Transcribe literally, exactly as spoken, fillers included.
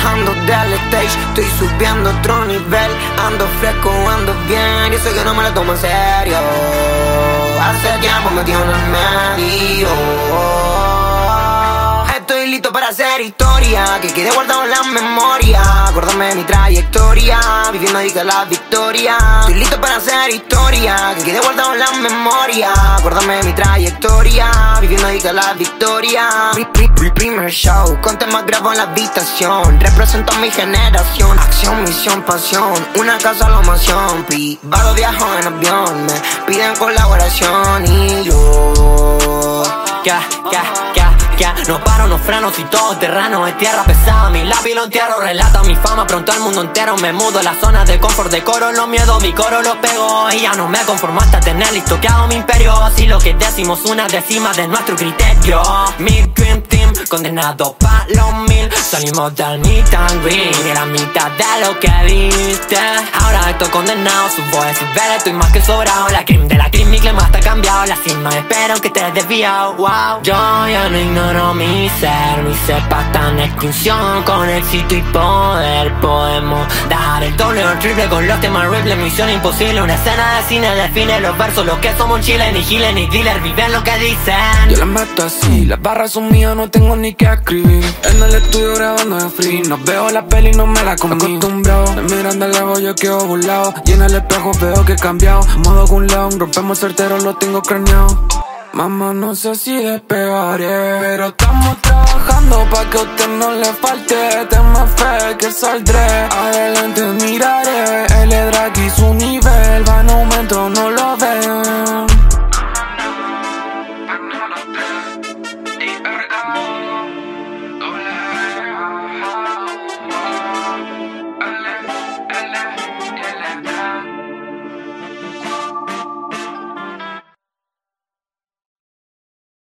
bajando del stage, estoy subiendo a otro nivel. Ando fresco, ando bien, yo sé que no me lo tomo en serio. Hace tiempo metido en el medio. Estoy listo para hacer historia, que quede guardado en la memoria. Acordarme de mi trayectoria, viviendo ahí que la victoria. Estoy listo para hacer historia, que quede guardado en la memoria. Acordarme de mi trayectoria, viviendo ahí que la victoria. Pri, pri, pri, primer show, con temas grabo en la habitación. Represento a mi generación, acción, misión, pasión. Una casa, la mansión, privado, viajo en avión. Me piden colaboración y yo Ya, ya, ya, ya. No paro, no freno, si todo terreno es tierra pesada. Mi lápiz lo entierro, relata mi fama pronto al mundo entero. Me mudo la zona de confort, decoro los miedos, mi coro lo pego. Y ya no me conformo hasta tener listo que hago mi imperio. Así lo que decimos una décima de nuestro criterio. Mi dream team, condenado pa' los mil. Salimos del meet and greet, y la mitad de lo que viste. Ahora estoy condenado, subo decibeles, estoy más que sobrado. La cream de la cream, mi clima está cambiado. La cima espero que te has desviado, wow. Yo ya no ignoro mi ser, mi cepa está en extinción. Con éxito y poder podemos dar el doble o el triple con los temas rifles. Misión imposible, una escena de cine define los versos. Los que somos chile, ni giles ni dealer, viven lo que dicen. Yo las meto así, las barras son mías, no tengo ni que escribir. En el estudio grabando de free, no veo la peli, no me la comí. Acostumbrado, me miran de lejos, yo quedo burlado. Y en el espejo veo que he cambiado. Modo con león, rompemos certero, lo tengo craneado. Mamá, no sé si despegaré, pero estamos trabajando pa' que a usted no le falte. Tenme fe que saldré, adelante miraré. El drag y su nivel va en aumento, no